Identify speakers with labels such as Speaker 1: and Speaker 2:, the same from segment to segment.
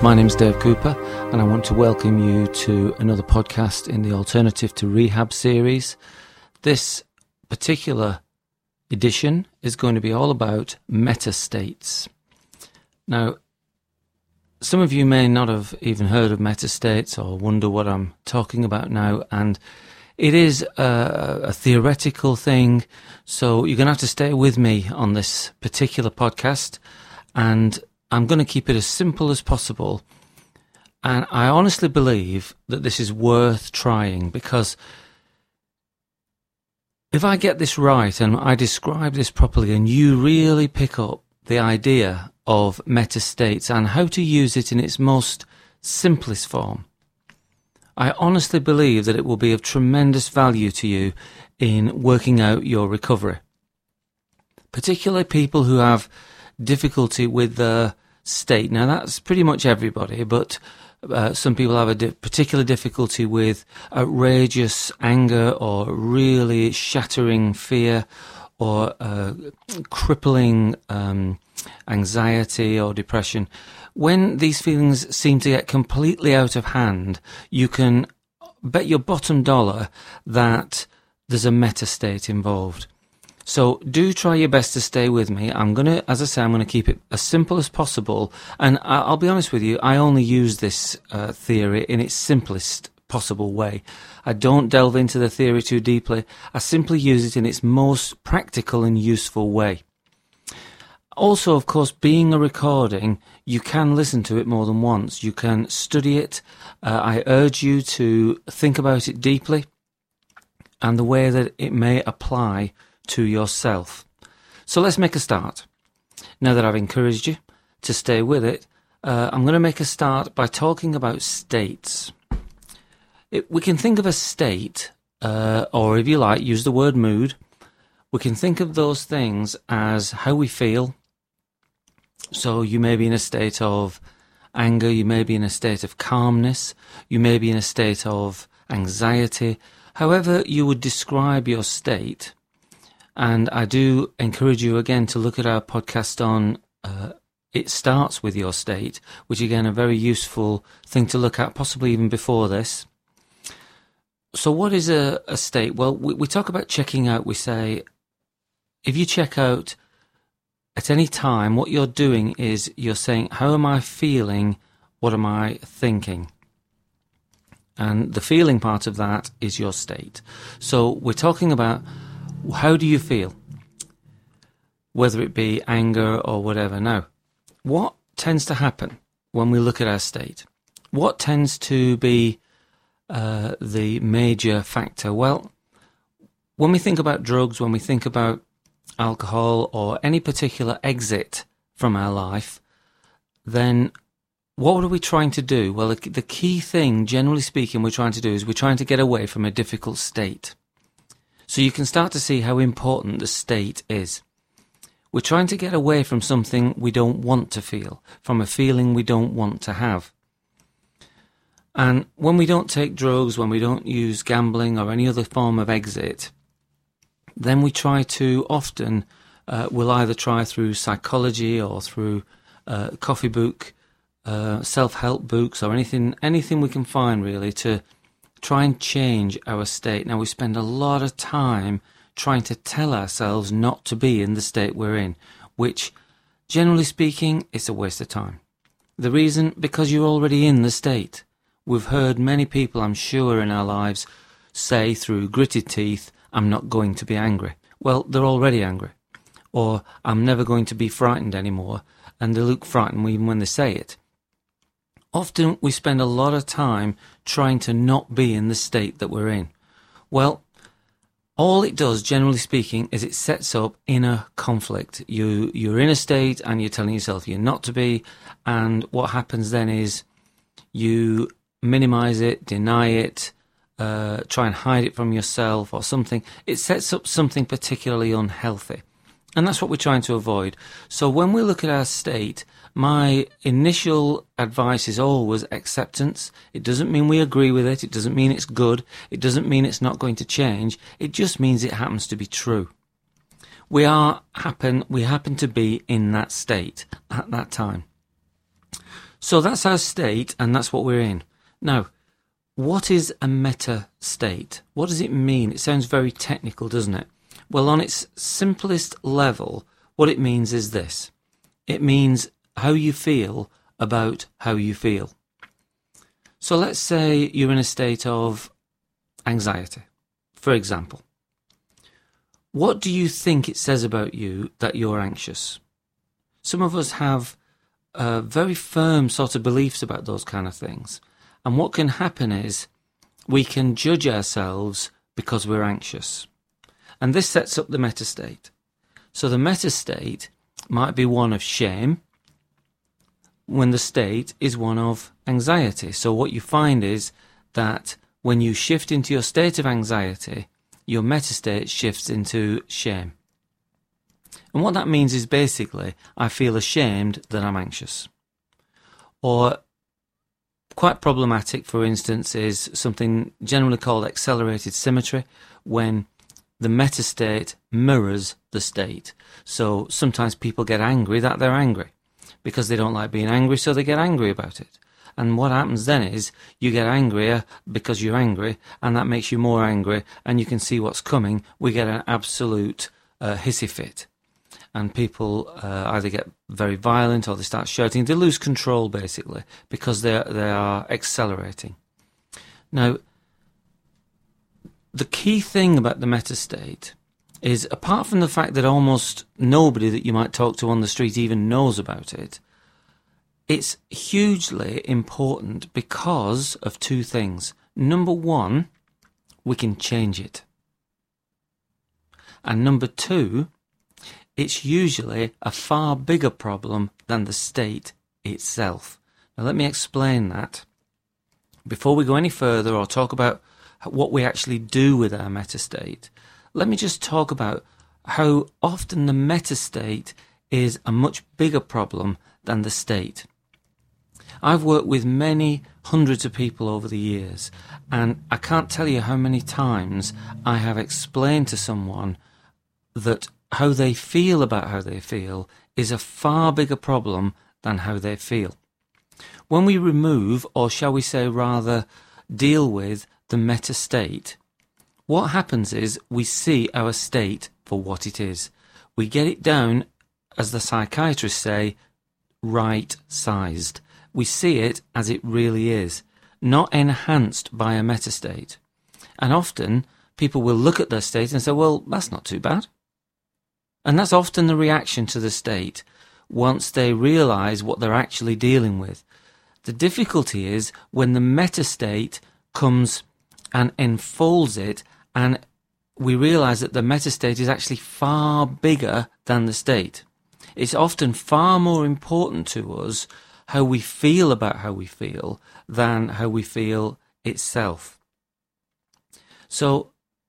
Speaker 1: My name's Dave Cooper, and I want to welcome you to another podcast in the Alternative to Rehab series. This particular edition is going to be all about metastates. Now, some of you may not have even heard of metastates or wonder what I'm talking about now, and it is a theoretical thing, so you're going to have to stay with me on this particular podcast, and I'm going to keep it as simple as possible. And I honestly believe that this is worth trying, because if I get this right and I describe this properly and you really pick up the idea of metastates and how to use it in its most simplest form, I honestly believe that it will be of tremendous value to you in working out your recovery. Particularly people who have difficulty with their state. Now, that's pretty much everybody, but some people have a particular difficulty with outrageous anger or really shattering fear or crippling anxiety or depression. When these feelings seem to get completely out of hand, you can bet your bottom dollar that there's a metastate involved. So do try your best to stay with me. I'm going to keep it as simple as possible. And I'll be honest with you, I only use this theory in its simplest possible way. I don't delve into the theory too deeply. I simply use it in its most practical and useful way. Also, of course, being a recording, you can listen to it more than once. You can study it. I urge you to think about it deeply and the way that it may apply to yourself. So let's make a start. Now that I've encouraged you to stay with it, I'm going to make a start by talking about states. We can think of a state, or if you like, use the word mood. We can think of those things as how we feel. So you may be in a state of anger, you may be in a state of calmness, you may be in a state of anxiety. However you would describe your state. And I do encourage you again to look at our podcast on It Starts With Your State, which again a very useful thing to look at, possibly even before this. So what is a state? Well, we talk about checking out. We say, if you check out at any time, what you're doing is you're saying, how am I feeling? What am I thinking? And the feeling part of that is your state. So we're talking about, how do you feel? Whether it be anger or whatever. Now, what tends to happen when we look at our state? What tends to be the major factor? Well, when we think about drugs, when we think about alcohol or any particular exit from our life, then what are we trying to do? Well, the key thing, generally speaking, we're trying to do is we're trying to get away from a difficult state. So you can start to see how important the state is. We're trying to get away from something we don't want to feel, from a feeling we don't want to have. And when we don't take drugs, when we don't use gambling or any other form of exit, then we try to often, we'll either try through psychology or through coffee book, self-help books or anything we can find really to try and change our state. Now, we spend a lot of time trying to tell ourselves not to be in the state we're in, which, generally speaking, is a waste of time. The reason? Because you're already in the state. We've heard many people, I'm sure, in our lives say through gritted teeth, I'm not going to be angry. Well, they're already angry. Or, I'm never going to be frightened anymore, and they look frightened even when they say it. Often we spend a lot of time trying to not be in the state that we're in. Well, all it does, generally speaking, is it sets up inner conflict. You're in a state and you're telling yourself you're not to be, and what happens then is you minimize it, deny it, try and hide it from yourself or something. It sets up something particularly unhealthy. And that's what we're trying to avoid. So when we look at our state, my initial advice is always acceptance. It doesn't mean we agree with it. It doesn't mean it's good. It doesn't mean it's not going to change. It just means it happens to be true. We happen to be in that state at that time. So that's our state, and that's what we're in. Now, what is a meta state? What does it mean? It sounds very technical, doesn't it? Well, on its simplest level, what it means is this. It means how you feel about how you feel. So let's say you're in a state of anxiety, for example. What do you think it says about you that you're anxious? Some of us have very firm sort of beliefs about those kind of things. And what can happen is we can judge ourselves because we're anxious. And this sets up the meta state. So the meta state might be one of shame when the state is one of anxiety. So what you find is that when you shift into your state of anxiety, your meta state shifts into shame. And what that means is basically, I feel ashamed that I'm anxious. Or quite problematic, for instance, is something generally called accelerated symmetry, when the meta state mirrors the state. So sometimes people get angry that they're angry because they don't like being angry, so they get angry about it. And what happens then is you get angrier because you're angry, and that makes you more angry, and you can see what's coming. We get an absolute hissy fit. And people either get very violent or they start shouting. They lose control, basically, because they are accelerating. Now, the key thing about the meta state is, apart from the fact that almost nobody that you might talk to on the street even knows about it, it's hugely important because of two things. Number one, we can change it. And number two, it's usually a far bigger problem than the state itself. Now let me explain that. Before we go any further or talk about what we actually do with our metastate, let me just talk about how often the metastate is a much bigger problem than the state. I've worked with many hundreds of people over the years, and I can't tell you how many times I have explained to someone that how they feel about how they feel is a far bigger problem than how they feel. When we remove, or shall we say rather deal with, the meta state, what happens is we see our state for what it is. We get it down, as the psychiatrists say, right-sized. We see it as it really is, not enhanced by a meta state. And often people will look at their state and say, well, that's not too bad. And that's often the reaction to the state once they realise what they're actually dealing with. The difficulty is when the meta state comes and enfolds it, and we realise that the meta state is actually far bigger than the state. It's often far more important to us how we feel about how we feel than how we feel itself. So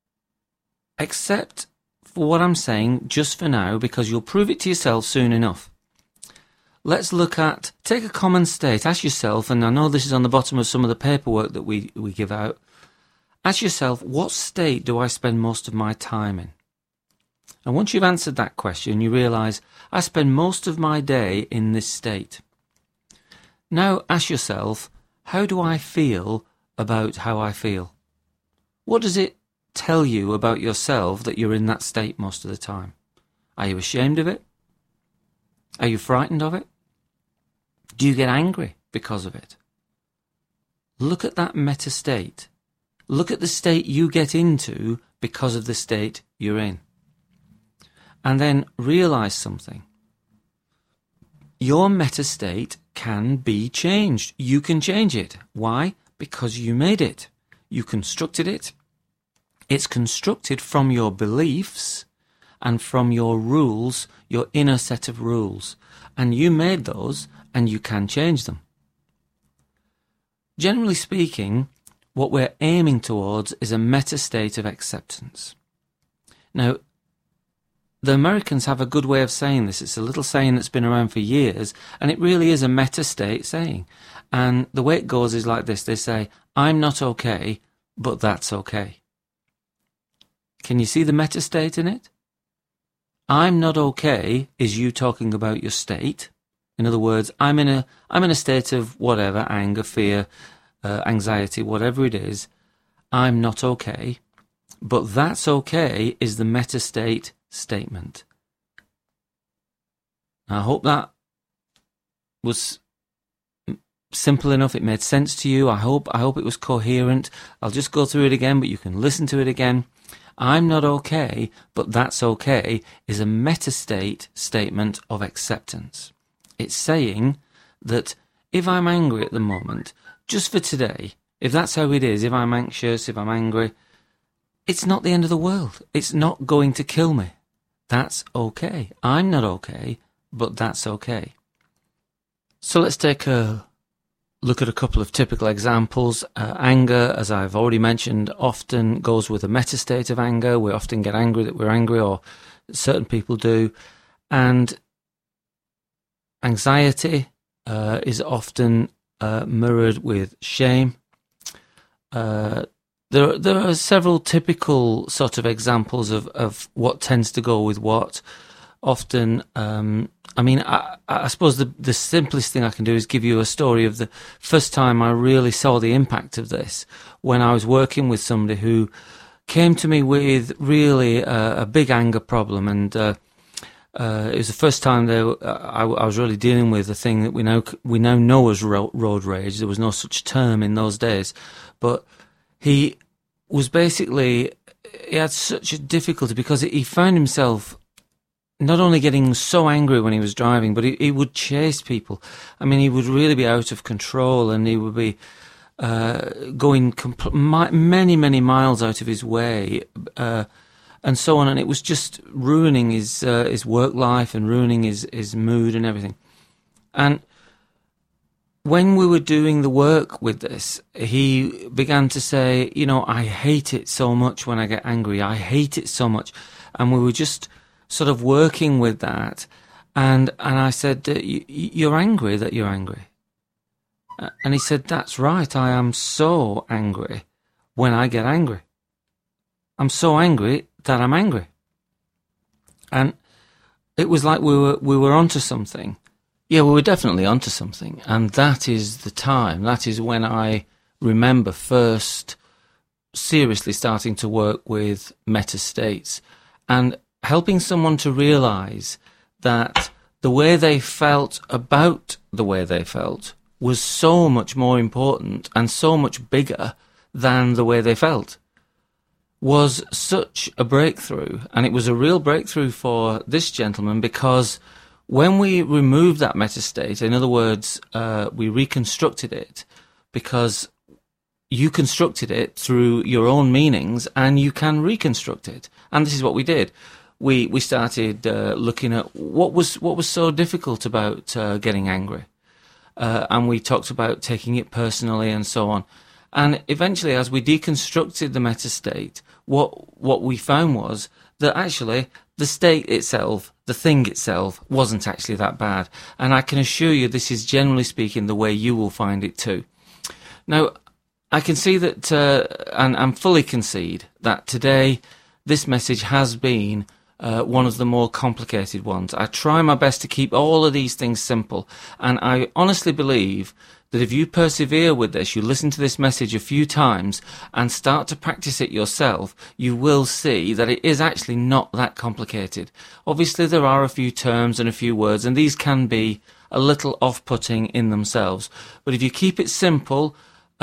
Speaker 1: accept for what I'm saying just for now, because you'll prove it to yourself soon enough. Let's look at, take a common state, ask yourself, and I know this is on the bottom of some of the paperwork that we give out, ask yourself, what state do I spend most of my time in? And once you've answered that question, you realise, I spend most of my day in this state. Now ask yourself, how do I feel about how I feel? What does it tell you about yourself that you're in that state most of the time? Are you ashamed of it? Are you frightened of it? Do you get angry because of it? Look at that meta state. Look at the state you get into because of the state you're in. And then realise something. Your meta state can be changed. You can change it. Why? Because you made it. You constructed it. It's constructed from your beliefs and from your rules, your inner set of rules. And you made those, and you can change them. Generally speaking, what we're aiming towards is a meta state of acceptance. Now, the Americans have a good way of saying this. It's a little saying that's been around for years, and it really is a meta state saying. And the way it goes is like this. They say, I'm not okay, but that's okay. Can you see the meta state in it? I'm not okay is you talking about your state In other words, I'm in a state of whatever, anger, fear, anxiety, whatever it is. I'm not okay, but that's okay is the meta-state statement. I hope that was simple enough. It made sense to you. I hope it was coherent. I'll just go through it again, but you can listen to it again. I'm not okay, but that's okay is a meta-state statement of acceptance. It's saying that if I'm angry at the moment, just for today, if that's how it is, if I'm anxious, if I'm angry, it's not the end of the world. It's not going to kill me. That's okay. I'm not okay, but that's okay. So let's take a look at a couple of typical examples. Anger, as I've already mentioned, often goes with a meta-state of anger. We often get angry that we're angry, or certain people do. And anxiety is often mirrored with shame. There are several typical sort of examples of what tends to go with what. Often, I suppose the simplest thing I can do is give you a story of the first time I really saw the impact of this, when I was working with somebody who came to me with really a big anger problem, and it was the first time I was really dealing with the thing that we now know as road rage. There was no such term in those days, but he had such a difficulty because he found himself not only getting so angry when he was driving, but he would chase people. I mean, he would really be out of control, and he would be going many, many miles out of his way, and so on. And it was just ruining his work life and ruining his mood and everything. And when we were doing the work with this, he began to say, I hate it so much when I get angry. I hate it so much. And we were just sort of working with that, and I said, you're angry that you're angry. And he said, that's right, I am so angry when I get angry. I'm so angry that I'm angry. And it was like we were onto something. Yeah, we were definitely onto something, and that is the time, that is when I remember first seriously starting to work with meta-states, and helping someone to realize that the way they felt about the way they felt was so much more important and so much bigger than the way they felt, was such a breakthrough. And it was a real breakthrough for this gentleman, because when we removed that meta-state, in other words, we reconstructed it, because you constructed it through your own meanings, and you can reconstruct it. And this is what we did. We started looking at what was so difficult about getting angry, and we talked about taking it personally and so on. And eventually, as we deconstructed the meta-state, what we found was that actually the state itself, the thing itself, wasn't actually that bad. And I can assure you, this is generally speaking the way you will find it too. Now, I can see that, and fully concede that today this message has been one of the more complicated ones. I try my best to keep all of these things simple, and I honestly believe that if you persevere with this, you listen to this message a few times and start to practice it yourself, you will see that it is actually not that complicated. Obviously, there are a few terms and a few words, and these can be a little off-putting in themselves. But if you keep it simple,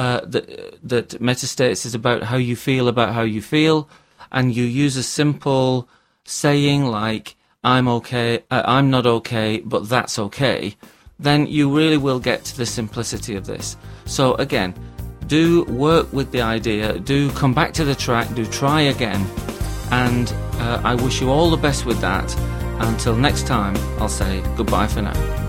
Speaker 1: that meta-states is about how you feel, and you use a simple saying like, I'm okay, I'm not okay, but that's okay, then you really will get to the simplicity of this. So again, do work with the idea, do come back to the track, do try again, and I wish you all the best with that. Until next time, I'll say goodbye for now.